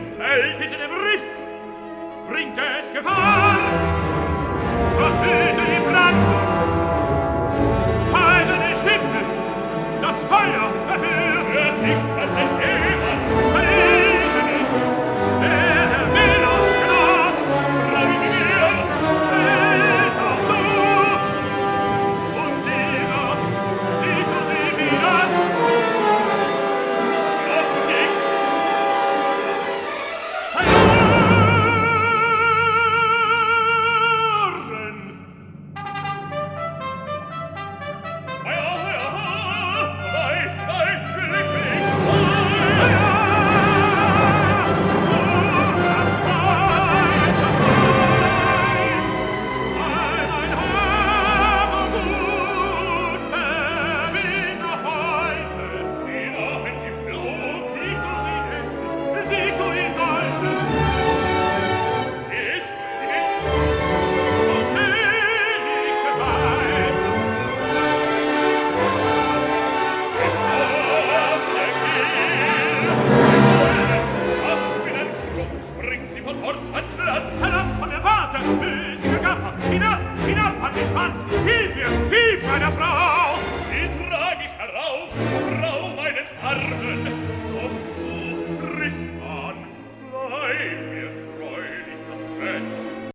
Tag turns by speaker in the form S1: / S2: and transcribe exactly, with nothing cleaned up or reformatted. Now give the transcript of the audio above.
S1: ins Fels. Hinter dem Riff bringt es Gefahr. Verhüte die Brandung. Scheide die Schiffe, das Steuer dafür. Wer singt, was es jemand. Verlege mich, der Herr will uns Glas. Bring mir, fällt auch du. Und Sieger, siehst du sie wieder? Hinab, hinab an die Strand! Hilfe, Hilfe einer Frau!